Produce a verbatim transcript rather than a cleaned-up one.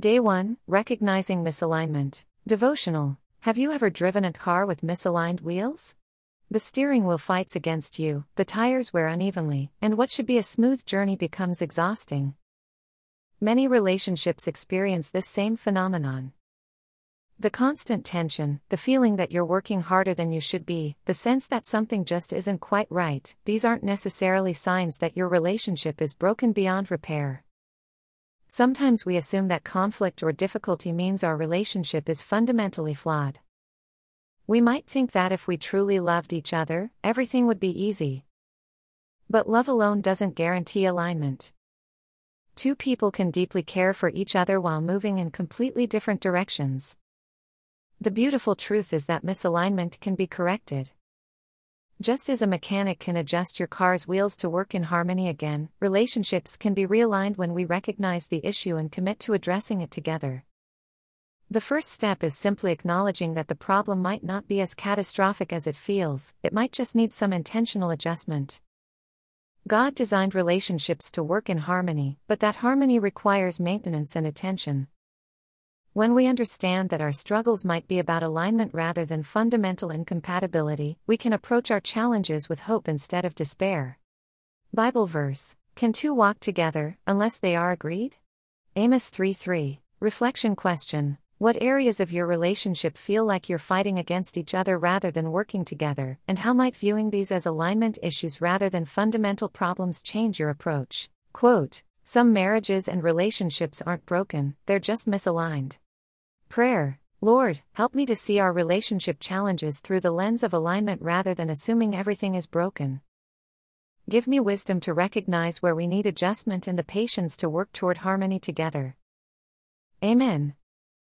Day one, Recognizing Misalignment. Devotional. Have you ever driven a car with misaligned wheels? The steering wheel fights against you, the tires wear unevenly, and what should be a smooth journey becomes exhausting. Many relationships experience this same phenomenon. The constant tension, the feeling that you're working harder than you should be, the sense that something just isn't quite right, these aren't necessarily signs that your relationship is broken beyond repair. Sometimes we assume that conflict or difficulty means our relationship is fundamentally flawed. We might think that if we truly loved each other, everything would be easy. But love alone doesn't guarantee alignment. Two people can deeply care for each other while moving in completely different directions. The beautiful truth is that misalignment can be corrected. Just as a mechanic can adjust your car's wheels to work in harmony again, relationships can be realigned when we recognize the issue and commit to addressing it together. The first step is simply acknowledging that the problem might not be as catastrophic as it feels, it might just need some intentional adjustment. God designed relationships to work in harmony, but that harmony requires maintenance and attention. When we understand that our struggles might be about alignment rather than fundamental incompatibility, we can approach our challenges with hope instead of despair. Bible verse: Can two walk together, unless they are agreed? Amos three three. Reflection question: What areas of your relationship feel like you're fighting against each other rather than working together, and how might viewing these as alignment issues rather than fundamental problems change your approach? Quote: Some marriages and relationships aren't broken, they're just misaligned. Prayer: Lord, help me to see our relationship challenges through the lens of alignment rather than assuming everything is broken. Give me wisdom to recognize where we need adjustment and the patience to work toward harmony together. Amen.